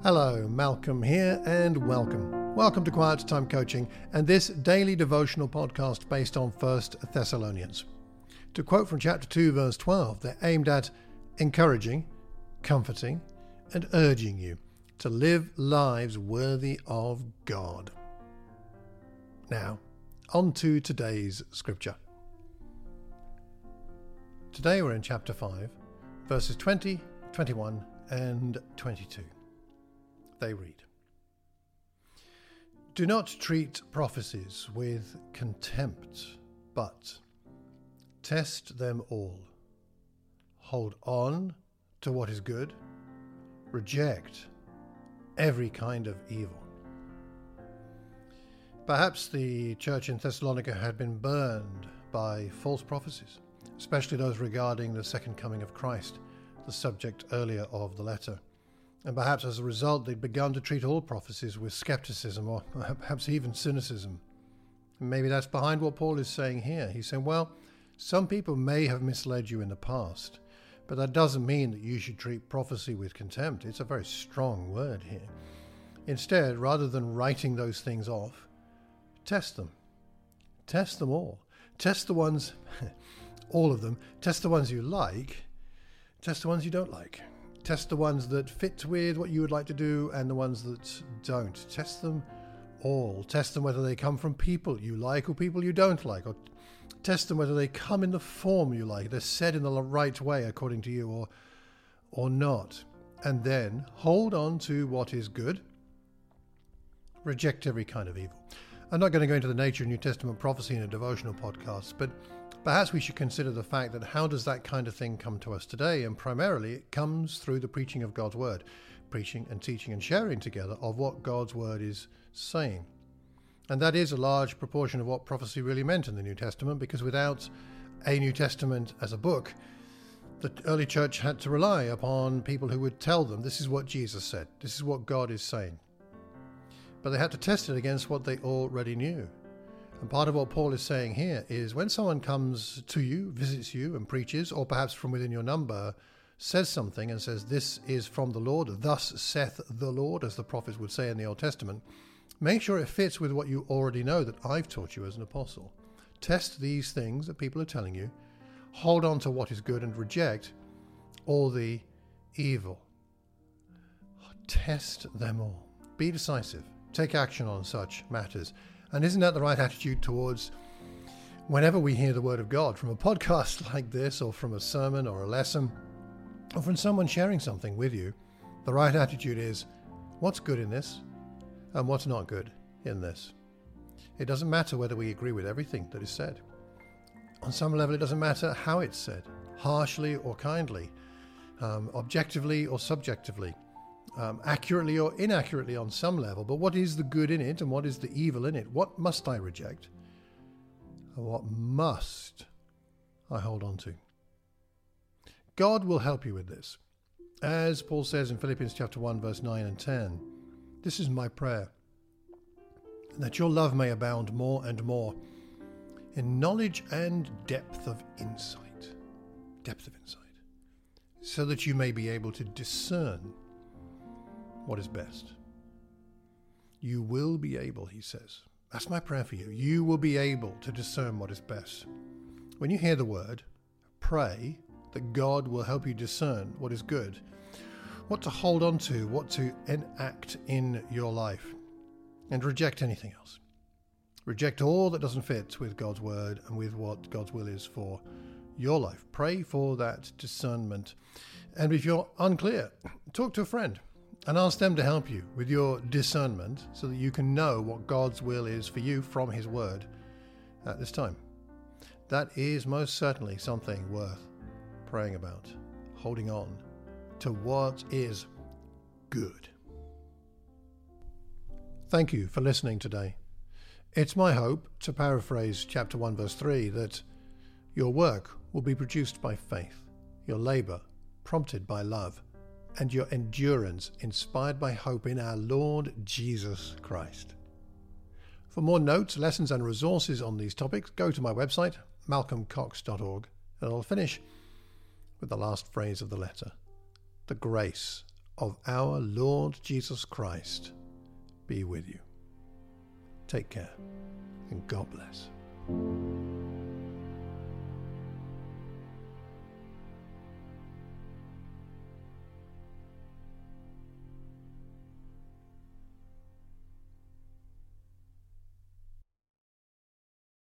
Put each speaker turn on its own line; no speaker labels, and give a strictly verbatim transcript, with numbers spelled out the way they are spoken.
Hello, Malcolm here, and welcome. Welcome to Quiet Time Coaching and this daily devotional podcast based on First Thessalonians. To quote from chapter two, verse twelve, they're aimed at encouraging, comforting, and urging you to live lives worthy of God. Now, on to today's scripture. Today we're in chapter five, verses twenty, twenty-one, and twenty-two. They read, "Do not treat prophecies with contempt, but test them all. Hold on to what is good. Reject every kind of evil." Perhaps the church in Thessalonica had been burned by false prophecies, especially those regarding the second coming of Christ, the subject earlier of the letter. And perhaps as a result, they'd begun to treat all prophecies with skepticism or perhaps even cynicism. And maybe that's behind what Paul is saying here. He's saying, well, some people may have misled you in the past, but that doesn't mean that you should treat prophecy with contempt. It's a very strong word here. Instead, rather than writing those things off, test them. Test them all. Test the ones, all of them. Test the ones you like. Test the ones you don't like. Test the ones that fit with what you would like to do and the ones that don't. Test them all. Test them whether they come from people you like or people you don't like. Or test them whether they come in the form you like. They're said in the right way according to you or, or not. And then hold on to what is good. Reject every kind of evil. I'm not going to go into the nature of New Testament prophecy in a devotional podcast, but perhaps we should consider the fact that how does that kind of thing come to us today? And primarily it comes through the preaching of God's word, preaching and teaching and sharing together of what God's word is saying. And that is a large proportion of what prophecy really meant in the New Testament, because without a New Testament as a book, the early church had to rely upon people who would tell them, this is what Jesus said, this is what God is saying. But they had to test it against what they already knew. And part of what Paul is saying here is when someone comes to you, visits you and preaches, or perhaps from within your number, says something and says, this is from the Lord, thus saith the Lord, as the prophets would say in the Old Testament, make sure it fits with what you already know that I've taught you as an apostle. Test these things that people are telling you. Hold on to what is good and reject all the evil. Test them all. Be decisive. Take action on such matters. And isn't that the right attitude towards whenever we hear the word of God from a podcast like this, or from a sermon or a lesson, or from someone sharing something with you? The right attitude is, what's good in this and what's not good in this? It doesn't matter whether we agree with everything that is said. On some level, it doesn't matter how it's said, harshly or kindly, um, objectively or subjectively. Um, accurately or inaccurately on some level, but what is the good in it and what is the evil in it? What must I reject? And what must I hold on to? God will help you with this. As Paul says in Philippians chapter one, verse nine and ten, this is my prayer, that your love may abound more and more in knowledge and depth of insight, depth of insight, so that you may be able to discern what is best. You will be able, he says. That's my prayer for you. You will be able to discern what is best. When you hear the word, pray that God will help you discern what is good, what to hold on to, what to enact in your life, and reject anything else. Reject all that doesn't fit with God's word and with what God's will is for your life. Pray for that discernment. And if you're unclear, talk to a friend and ask them to help you with your discernment so that you can know what God's will is for you from his word at this time. That is most certainly something worth praying about, holding on to what is good. Thank you for listening today. It's my hope, to paraphrase chapter one, verse three, that your work will be produced by faith, your labor prompted by love, and your endurance inspired by hope in our Lord Jesus Christ. For more notes, lessons and resources on these topics, go to my website, malcolm cox dot org, and I'll finish with the last phrase of the letter. The grace of our Lord Jesus Christ be with you. Take care, and God bless.